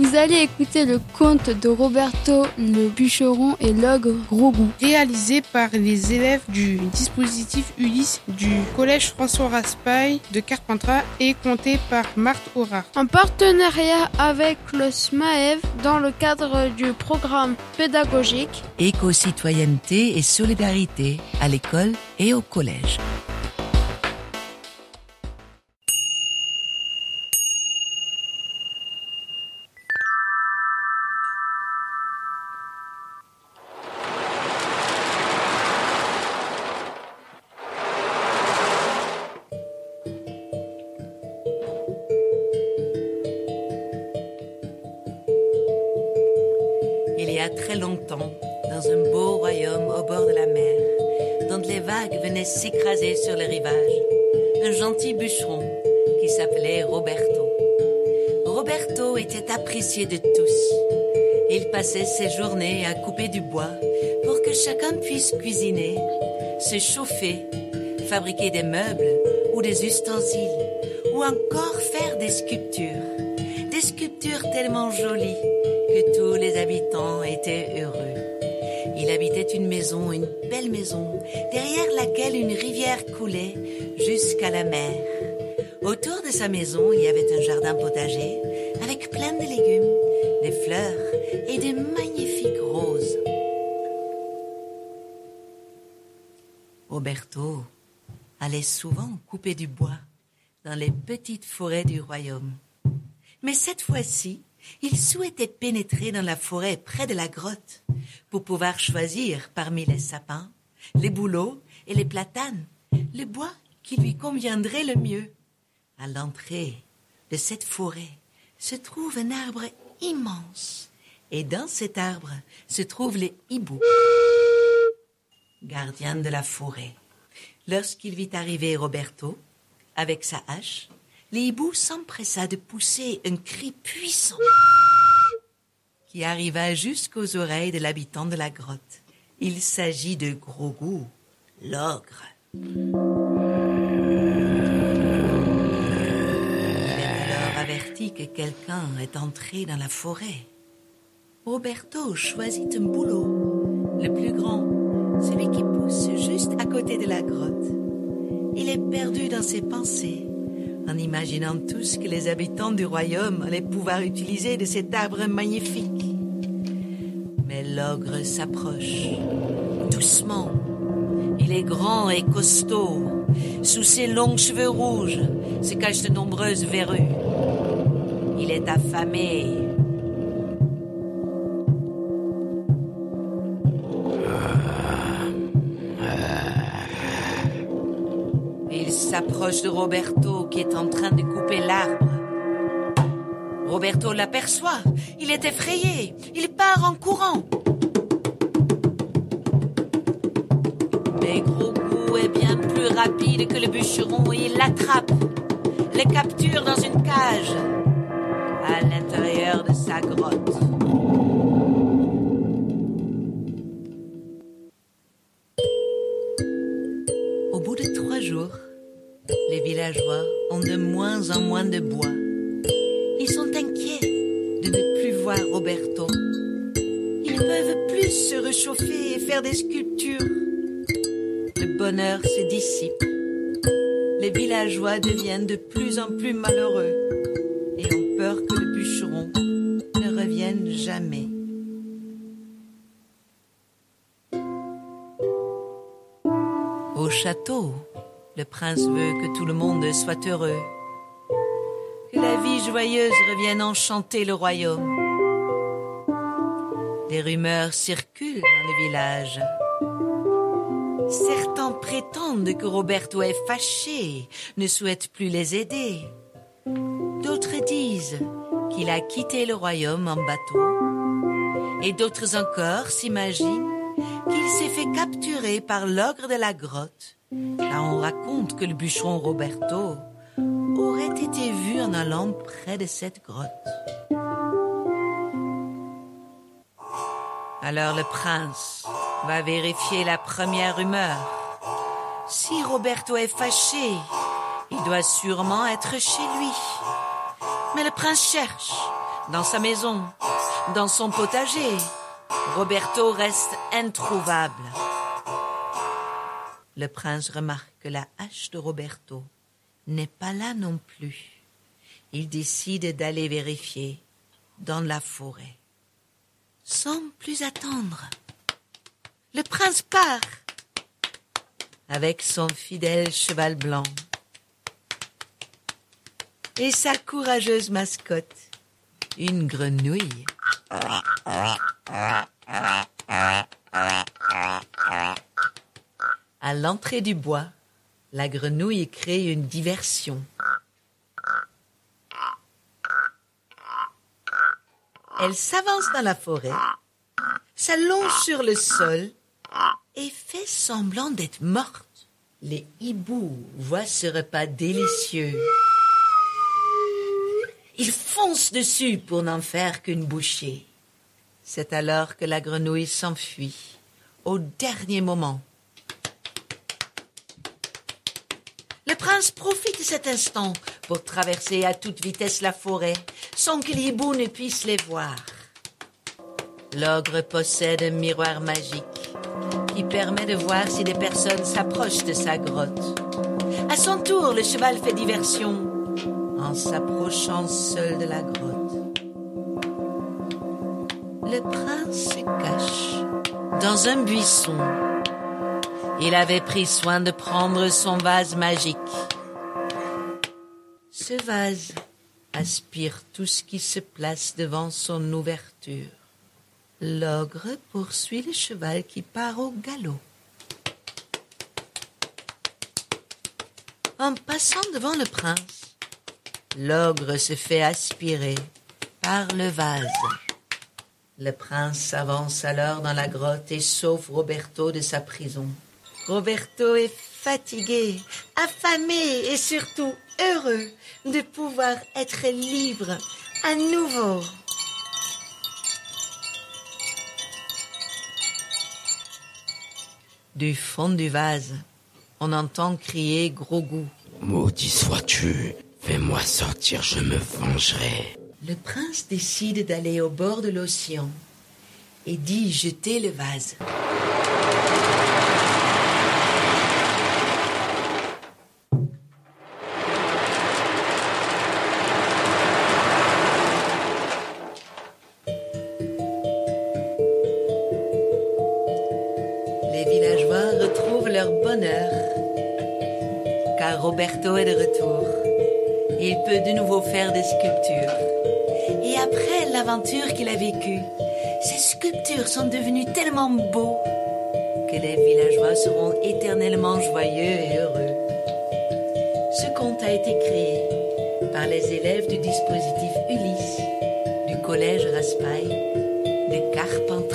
Vous allez écouter le conte de Roberto le bûcheron et l'ogre Gros Goût, réalisé par les élèves du dispositif Ulysse du collège François Raspail de Carpentras et conté par Marthe Aurard. En partenariat avec le SMAEV dans le cadre du programme pédagogique Éco-citoyenneté et solidarité à l'école et au collège. Il y a très longtemps, dans un beau royaume au bord de la mer, dont les vagues venaient s'écraser sur le rivage, un gentil bûcheron qui s'appelait Roberto. Roberto était apprécié de tous. Il passait ses journées à couper du bois pour que chacun puisse cuisiner, se chauffer, fabriquer des meubles ou des ustensiles, ou encore faire des sculptures tellement jolies que tous les habitants étaient heureux. Il habitait une belle maison, derrière laquelle une rivière coulait jusqu'à la mer. Autour de sa maison, il y avait un jardin potager avec plein de légumes, des fleurs et de magnifiques roses. Roberto allait souvent couper du bois dans les petites forêts du royaume. Mais cette fois-ci, il souhaitait pénétrer dans la forêt près de la grotte pour pouvoir choisir parmi les sapins, les bouleaux et les platanes le bois qui lui conviendrait le mieux. À l'entrée de cette forêt se trouve un arbre immense et dans cet arbre se trouvent les hiboux, gardiens de la forêt. Lorsqu'il vit arriver Roberto avec sa hache, les hiboux s'empressa de pousser un cri puissant qui arriva jusqu'aux oreilles de l'habitant de la grotte. Il s'agit de Gros Goût, l'ogre. Il est alors averti que quelqu'un est entré dans la forêt. Roberto choisit un bouleau, le plus grand, celui qui pousse juste à côté de la grotte. Il est perdu dans ses pensées, en imaginant tout ce que les habitants du royaume allaient pouvoir utiliser de cet arbre magnifique. Mais l'ogre s'approche, doucement. Il est grand et costaud. Sous ses longs cheveux rouges se cachent de nombreuses verrues. Il est affamé. Il s'approche de Roberto qui est en train de couper l'arbre. Roberto l'aperçoit. Il est effrayé. Il part en courant. Mais Gros Goût est bien plus rapide que le bûcheron et il l'attrape, le capture dans une cage à l'intérieur de sa grotte. Au bout de 3 jours, les villageois ont de moins en moins de bois. Ils sont inquiets de ne plus voir Roberto. Ils ne peuvent plus se réchauffer et faire des sculptures. Le bonheur se dissipe. Les villageois deviennent de plus en plus malheureux et ont peur que le bûcheron ne revienne jamais. Au château, le prince veut que tout le monde soit heureux, que la vie joyeuse revienne enchanter le royaume. Des rumeurs circulent dans le village. Certains prétendent que Roberto est fâché, ne souhaite plus les aider. D'autres disent qu'il a quitté le royaume en bateau. Et d'autres encore s'imaginent qu'il s'est fait capturer par l'ogre de la grotte, car on raconte que le bûcheron Roberto aurait été vu en allant près de cette grotte. Alors le prince va vérifier la première rumeur. Si Roberto est fâché, il doit sûrement être chez lui. Mais le prince cherche, Dans sa maison, dans son potager, Roberto reste introuvable. Le prince remarque que la hache de Roberto n'est pas là non plus. Il décide d'aller vérifier dans la forêt. Sans plus attendre, le prince part avec son fidèle cheval blanc et sa courageuse mascotte, une grenouille. À l'entrée du bois, la grenouille crée une diversion. Elle s'avance dans la forêt, s'allonge sur le sol et fait semblant d'être morte. Les hiboux voient ce repas délicieux. Ils foncent dessus pour n'en faire qu'une bouchée. C'est alors que la grenouille s'enfuit, au dernier moment. Le prince profite de cet instant pour traverser à toute vitesse la forêt, sans que les hiboux ne puissent les voir. L'ogre possède un miroir magique qui permet de voir si des personnes s'approchent de sa grotte. À son tour, le cheval fait diversion en s'approchant seul de la grotte. Le prince se cache dans un buisson. Il avait pris soin de prendre son vase magique. Ce vase aspire tout ce qui se place devant son ouverture. L'ogre poursuit le cheval qui part au galop. En passant devant le prince, l'ogre se fait aspirer par le vase. Le prince s'avance alors dans la grotte et sauve Roberto de sa prison. Roberto est fatigué, affamé et surtout heureux de pouvoir être libre à nouveau. Du fond du vase, on entend crier Gros-Goût. Maudit sois-tu, fais-moi sortir, je me vengerai. Le prince décide d'aller au bord de l'océan et d'y jeter le vase. Les villageois retrouvent leur bonheur, car Roberto est de retour. Il peut de nouveau faire des sculptures. Et après l'aventure qu'il a vécue, ces sculptures sont devenues tellement beaux que les villageois seront éternellement joyeux et heureux. Ce conte a été créé par les élèves du dispositif Ulysse du collège Raspail de Carpentras.